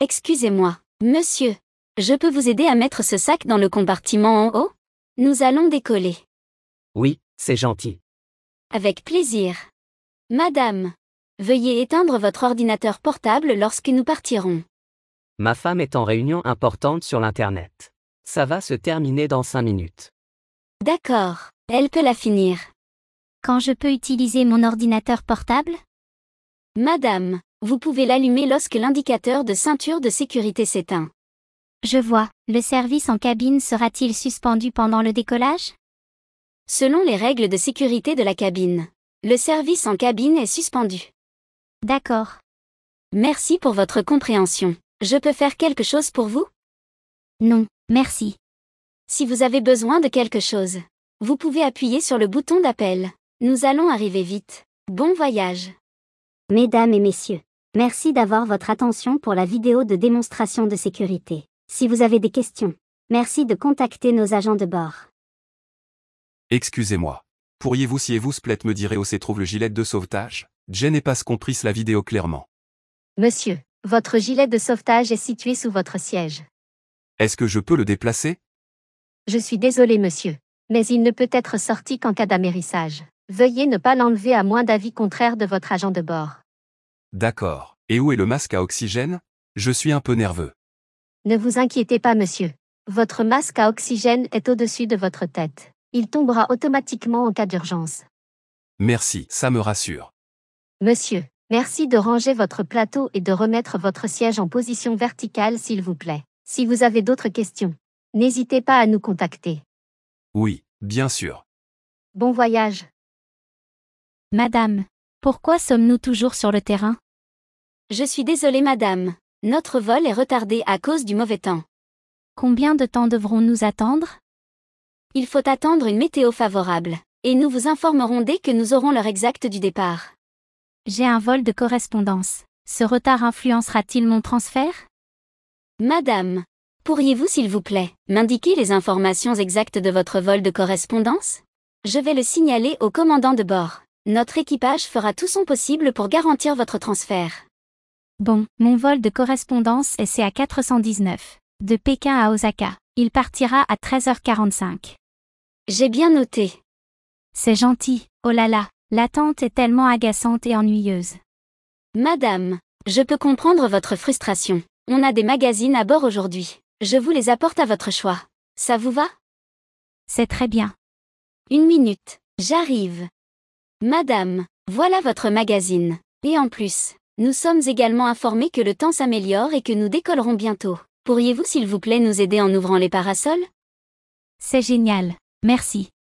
Excusez-moi, monsieur. Je peux vous aider à mettre ce sac dans le compartiment en haut? Nous allons décoller. Oui, c'est gentil. Avec plaisir. Madame, veuillez éteindre votre ordinateur portable lorsque nous partirons. Ma femme est en réunion importante sur l'Internet. Ça va se terminer dans 5 minutes. D'accord, elle peut la finir. Quand je peux utiliser mon ordinateur portable? Madame, vous pouvez l'allumer lorsque l'indicateur de ceinture de sécurité s'éteint. Je vois, le service en cabine sera-t-il suspendu pendant le décollage? Selon les règles de sécurité de la cabine, le service en cabine est suspendu. D'accord. Merci pour votre compréhension. Je peux faire quelque chose pour vous? Non, merci. Si vous avez besoin de quelque chose, vous pouvez appuyer sur le bouton d'appel. Nous allons arriver vite. Bon voyage. Mesdames et messieurs, merci d'avoir votre attention pour la vidéo de démonstration de sécurité. Si vous avez des questions, merci de contacter nos agents de bord. Excusez-moi. Pourriez-vous s'il vous plaît me dire où se trouve le gilet de sauvetage? Je n'ai pas compris la vidéo clairement. Monsieur, votre gilet de sauvetage est situé sous votre siège. Est-ce que je peux le déplacer? Je suis désolé monsieur, mais il ne peut être sorti qu'en cas d'amérissage. Veuillez ne pas l'enlever à moins d'avis contraire de votre agent de bord. D'accord. Et où est le masque à oxygène? Je suis un peu nerveux. Ne vous inquiétez pas monsieur. Votre masque à oxygène est au-dessus de votre tête. Il tombera automatiquement en cas d'urgence. Merci, ça me rassure. Monsieur, merci de ranger votre plateau et de remettre votre siège en position verticale s'il vous plaît. Si vous avez d'autres questions, n'hésitez pas à nous contacter. Oui, bien sûr. Bon voyage. Madame, pourquoi sommes-nous toujours sur le terrain? Je suis désolée madame. Notre vol est retardé à cause du mauvais temps. Combien de temps devrons-nous attendre? Il faut attendre une météo favorable, et nous vous informerons dès que nous aurons l'heure exacte du départ. J'ai un vol de correspondance. Ce retard influencera-t-il mon transfert? Madame, pourriez-vous s'il vous plaît, m'indiquer les informations exactes de votre vol de correspondance? Je vais le signaler au commandant de bord. Notre équipage fera tout son possible pour garantir votre transfert. Bon, mon vol de correspondance est CA 419, de Pékin à Osaka. Il partira à 13h45. J'ai bien noté. C'est gentil, oh là là, l'attente est tellement agaçante et ennuyeuse. Madame, je peux comprendre votre frustration. On a des magazines à bord aujourd'hui. Je vous les apporte à votre choix. Ça vous va? C'est très bien. 1 minute, j'arrive. Madame, voilà votre magazine. Et en plus, nous sommes également informés que le temps s'améliore et que nous décollerons bientôt. Pourriez-vous s'il vous plaît nous aider en ouvrant les parasols? C'est génial, merci.